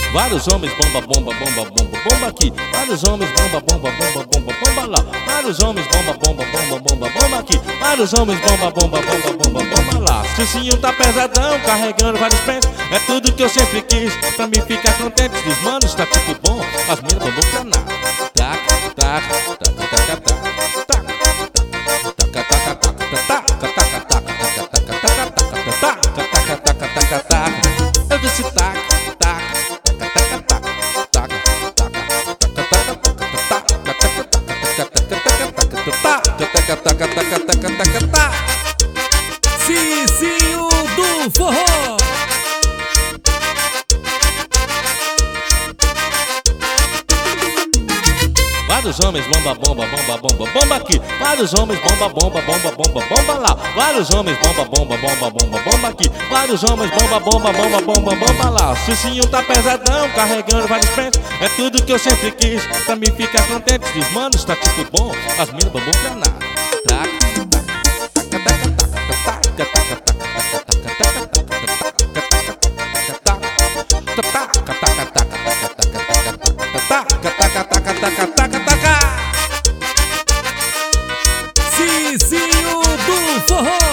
Vários homens bomba, bomba, bomba, bomba, bomba aqui. Vários homens bomba, bomba, bomba, bomba, bomba lá. Vários homens bomba, bomba, bomba, bomba, bomba aqui. Vários homens bomba, bomba, bomba, bomba, bomba lá. Sucinho tá pesadão, carregando vários pés. É tudo que eu sempre quis, pra me ficar contente. Os manos tá tipo bom, as minas bombom pra nada. Taca, taca, taca, taca, taca. Eu disse taca, taca, taca, taca, taca, taca. Cicinho do Forró. Vários homens bomba, bomba, bomba, bomba, bomba aqui. Vários homens bomba, bomba, bomba, bomba, bomba lá. Vários homens bomba, bomba, bomba, bomba, bomba aqui. Vários homens bomba, bomba, bomba, bomba, bomba lá. Sucinho tá pesadão, carregando vários pés. É tudo que eu sempre quis, pra me ficar contente. Os manos tá tipo bom, as minas bombom pra nada. Taca, taca, taca, taca, taca, Cicinho do Forró.